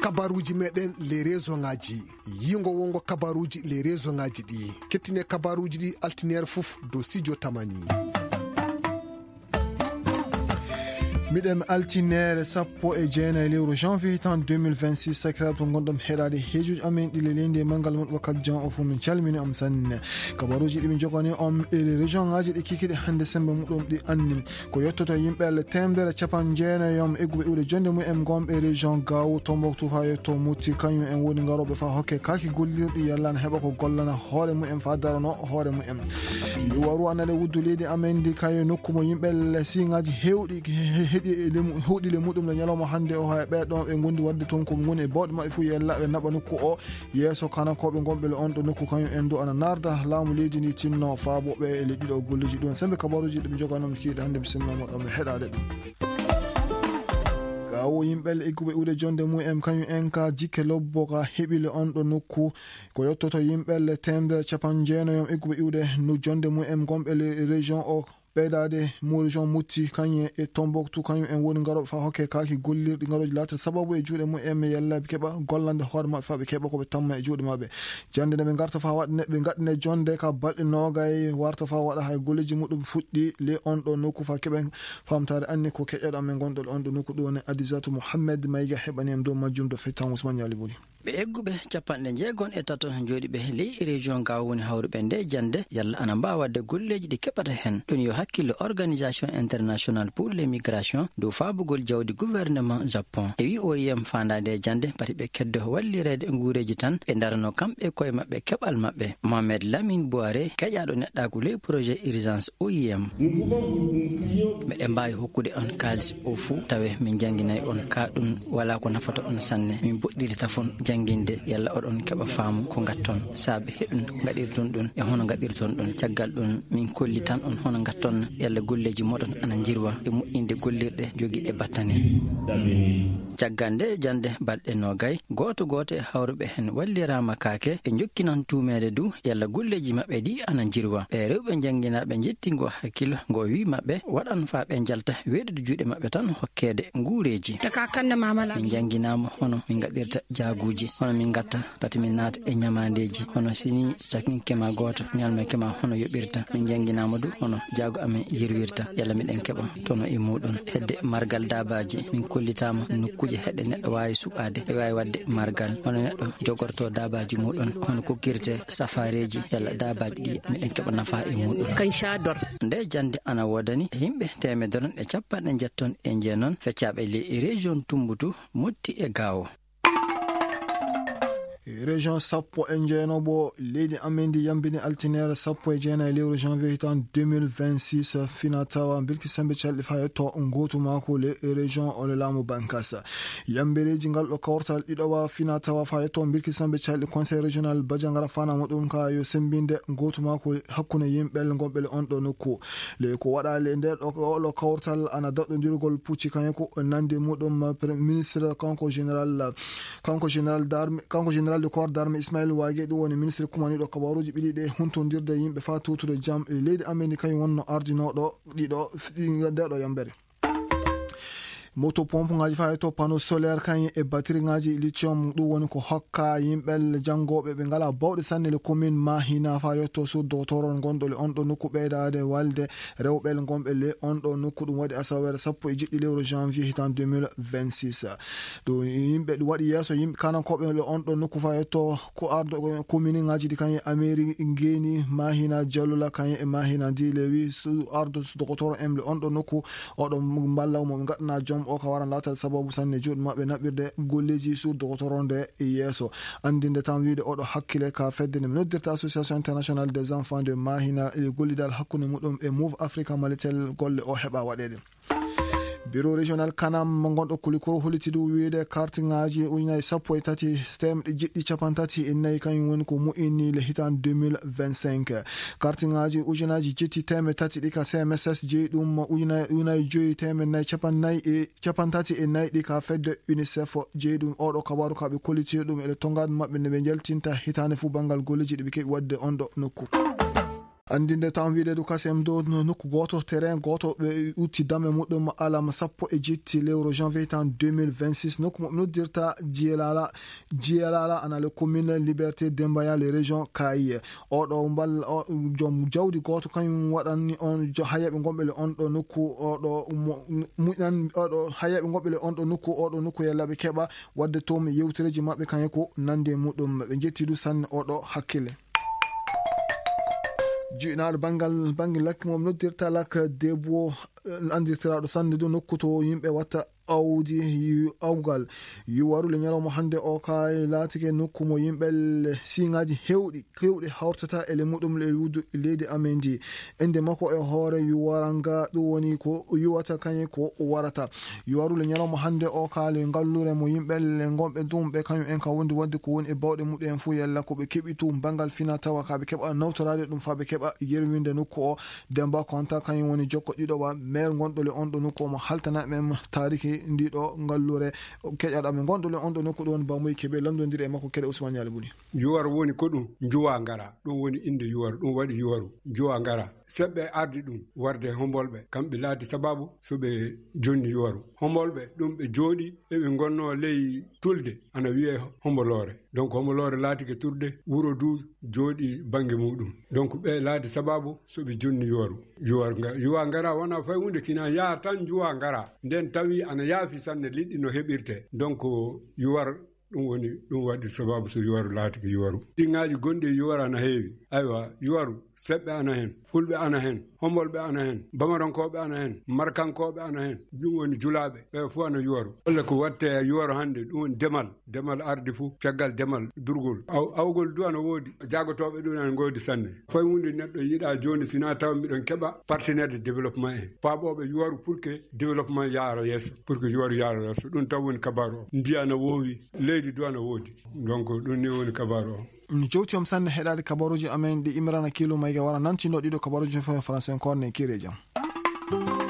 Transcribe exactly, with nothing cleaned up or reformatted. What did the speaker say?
kabaruji meɗen les réseau ngaji yingo wongo kabaruji les réseau ngaji ɗi kettine kabaruji ɗi altiniére fof do studio tamani. miɗem altinere sappo e jeenayi lewru janvier tan deux mille vingt-six sakiraɓe to gonɗom heɗade heejuji amen ɗile leydi e mangal mon wakkati jan o fo min calmini am sanne kabaruji ɗimin jogani on e région ngaji ɗi kikiɗe hande sembe muɗum ɗi anni ko yettoto yimɓele temdere capan jeenayom egguɓe iwde jonde mumen gomɓe région gawo Tombouctou fa yetto mutti kañum en woni garoɓe fa hokke kaki gollirɗi yallana heeɓa ko gollana hoore mumen fa darano hoore mumen waru anade wuddu leydi amen ndi kayo nokku mo yimɓele siŋaji hewɗi huuɗile muɗum no ñalawma hande o ha ɓeɗon ɓe gondi wadde toon ko goni e bawɗe mabɓe fuu yella ɓe naɓa nokku o yeeso kanankoɓe gonɓele on ɗo nokku kañum en do ana narda laamu leydi ndi tinno faabo ɓe e leɗɗiɗo golleji ɗum sembe kabaruji ɗum joganom kiiɗe hande bisimilla moɗon ɓe heɗade ɗum gawo yimɓele egguɓe iwde jonde mumen kañum en ka jikke lobbo ka heɓile on ɗo nokku ko yettoto yimɓele temdere capan jeenayom egguɓe iwde no jonde mumen gonɓele région o ɓeydade mo région mutti kañum e Tombouctou kañum en woni garoɓe fa hokke kaki gollirɗi garoji laata sababu e juuɗe mumen ɓe yellaɓe keeɓa gollande hoore mabɓe fa ɓe keeɓa koɓe tamma e juuɗe mabɓe jande nde ɓe garta fa waɗa ɓe gaɗine jonde ka balɗe nogay warta fa waɗa hay golleji muɗum fuɗɗi le on ɗo nokku fa keeɓen famtare anni ko keƴƴoɗo amen gonɗol on ɗo nokku ɗo woni Adisatou Mouhamed Mayga heɓaniyam dow majjum do fettan Ousmane Yali Buri ɓe egguɓe capanɗe jeegon e taton jooɗi ɓe ley région gawo woni hawruɓe nde jande yalla ana mbawa wadde golleji ɗi keɓata hen ɗum yo hakkille organisation international pour les migrations dow faabugol jawdi gouvernement Japon e wi o yiyam fandade jande pati ɓe keddo wallirede nguureji tan ɓe darano kamɓe koye mabɓe keɓal mabɓe Mohamed Lamine Bouare keƴaɗo neɗɗaku ley projet urgence o yiyam meɗe mbawi hokkude on kalis o fuu tawe min jangguinayi on ka ɗum wala ko nafata on sanne min boɗɗiri tafon jangguinde yalla oɗon keɓa faamu ko gatton saabe heɗum gaɗirton ɗum e hono gaɗirton ɗum caggal ɗum min kolli tan on hono gatton yalla golleji moɗon ana jirwa e moƴƴinde gollirɗe joguiɗe battane caggal nde jande balɗe nogay goto goto e hawruɓe hen wallirama kaake e jokkinan tumede du yalla golleji mabɓe ɗi ana jirwa e rewɓe jangguinaɓe jettingo hakkilo ngo wi mabɓe waɗan fa ɓe jalta weɗude juuɗe mabɓe tan hokkede nguureji min jangguinama hono min gaɗirta jaaguji hono min gatta pati min naata e ñamandeji hono sini sakin kema goto ñalma kema hono yoɓirta min jangguinama du hono jaago amen yirwirta yalla miɗen keɓa tono e muɗum hedde margal dabaji min kollitama nokkuje heɗe neɗɗo wawi suɓade e wawi wadde margal hono neɗɗo jogorto dabaji muɗum hono kokkirte safareji yalla dabaji ɗi miɗen keɓa nafa e muɗum kaysador nde jande ana wodani yimɓe temedere e capanɗe jetton e jeenon feccaɓe le région Tombouctou motti e gawo région sappo e jeenobo leydi amen ndi yambini altinaire sappo e jeenayi lewru janvier tan deux mille vingt-six fina tawa birki sembe calɗi fa yetto gotu mako le région o le laamu bankasa yambereji ngal ɗo kawrtal ɗiɗowa fina tawa fa yetto birki sembe calɗi conseil régional badiangara fana muɗum ka yo sembinde gotu mako hakkude yimɓel gonɓele on ɗo nokku le ko waɗale nder ɗo kawrtal ana daɗɗodirgol pucci kañum ko nande muɗum ministre kanko général kanko général d'arme kanko général de corps d'arme Ismaël Wage ɗum woni ministre kumaniɗo kabaruji ɓiɗiɗe huntodirde yimɓe fa tutude jam e leydi amen kañum wonno ardinoɗo ɗiɗo ndeɗo yambere moto pompe ngaji fa to panneau solaire kañum e batterie ngaji lithium ɗum woni ko hokka yimɓel jangoɓe ɓe ngala bawɗe sanne le commune Mahina fa yetto sur doctorol gonɗole on ɗo nokku ɓeydade walde rewɓel gonɓe le on ɗo nokku ɗum waɗi asawere sappo e jiɗɗi lewru janvier hitan deux mille vingt-six ɗo yimɓe ɗum waɗi yesso yimɓe kanankoɓe le on ɗo nokku fa yetto ko ardo commune ngaji ɗi kañum Amérique Ngeni Mahina Diallola kañum e Mahina ndi le wi su ardo docteur em le on ɗo nokku oɗo mballawmo ɓe gaɗana joom o ka waran latal sababu sanne juuɗe mabɓe naɓɓirde golleji sur doctoronde e yeeso andinde tan wiide oɗo hakkille ka feddene mi noddirta association internationale des enfants de Mahina e gollidal hakkude muɗum e Move Africa malitel golle o heɓa waɗede bureau régional kanam mo gonɗo kulikoro holiti ɗum wiide carte ngaji ujunaji sappo e tati temɗe jiɗɗi capan tati e nayyi kañum woni ko moƴƴini le hitan deux mille vingt-cinq carte ngaji ujunaji jetti teme tati ɗi ka C M S S jeeyi ɗum ujunaji joyi teme nayyi capan nayyi e capan tati e nayyi ɗi ka fedde UNICEF jeeyi ɗum oɗo kabaru kaɓe kolliti ɗum e tongade mabɓe nde ɓe jaltinta hitande fuu banggal golleji ɗi ɓe keeɓi wadde on ɗo nokku andinde tan wiide du kasem do nokku goto terrain goto ɓe utti dame muɗum alama sappo e jetti lewru janvier tan deux mille vingt-six nokku mo noddirta jiyelala jiyelala ana le commune liberté dembaya le région kayi oɗo mbal joom jawdi goto kañum waɗanni on hayaɓe gonɓe le on ɗo nokku oɗo muƴan oɗo hayaɓe gonɓe le on ɗo nokku oɗo nokku yellaɓe keɓa wadde toon yewtereji mabɓe kañe ko nande muɗum ɓe jetti du sanne oɗo hakkille jiinaɗo bangal bangi lakki mom noddirta lak debbo andirtiraɗo sanne do nokku to yimɓe watta awdi awgal yuwarule ñalawma hande o kay laatike nokku mo yimɓe siŋaji hewɗi hewɗi hawrtata ele muɗum le wudu leydi amen ndi ende makko e hoore yuwaranga ɗum woni ko yuwata kañe ko warata yuwarule ñalawma hande o kale ngallure mo yimɓe le gonɓe dumɓe kañum en ka wondi wadde ko woni e bawɗe muɗum fu yalla ko ɓe keɓi tu bangal fina tawa ka ɓe keɓa nawtorade ɗum fa ɓe keɓa yerwinde nokku o Demba Konta kañum woni jokko ɗiɗoɓa maire gonɗole on ɗo nokku omo haltanaɓe em tariki ndiɗo ngallure keƴaɗaɓe gonɗole on ɗo nokku ɗo woni bamoy keɓe lamdodiri e makko keɗe Ousmane Yali Buni. Yuwar woni ko ɗum juwa ngara ɗum woni inde yuwar ɗum waɗi yuwaru juwa ngara seɓɓe ardi ɗum warde hombolɓe kamɓe laati sababu so ɓe jonni yuwaru hombolɓe ɗum ɓe jooɗi eɓe gonno ley tulde ana wiye hombolore donc hombolore laatike turde wuro du jooɗi bange muɗum donc ɓe laati sababu so ɓe jonni yuwaru yuwar yuwa ngara wona fay hunde kina yaa tan juwa ngara nden tawi ana yaafi sanne liɗɗi no heɓirte donc yuwar ɗum woni ɗum waɗi sababu so yuwaru laatike yuwaru ɗiŋaji gonɗi e yuwar ana heewi aywa yuwaru seɓɓe ana hen fulɓe ana hen hombolɓe ana hen bamarankoɓe ana hen markankoɓe ana hen ɗum woni julaɓe ɓe fof ana yuwaru walla ko watte yuwaru hande ɗum woni demal demal ardi fou caggal demal durgol awgol du ana woodi jagotoɓe ɗum ana goodi sanne fay hunde neɗɗo yiiɗa joni sina taw mbiɗon keɓa partenaire de développement en paaɓoɓe yuwaru pour que développement yaara yesso pour que yuwaru yaara yesso ɗum taw woni kabaru o ndiya ana wowi leydi du ana woodi donc ɗum ni woni kabaru o jowti om sanne heɗade kabaruji amen ɗi Imrana Kilo Mayga wara nantino ɗiɗo kabaruji fo français korne kire jam.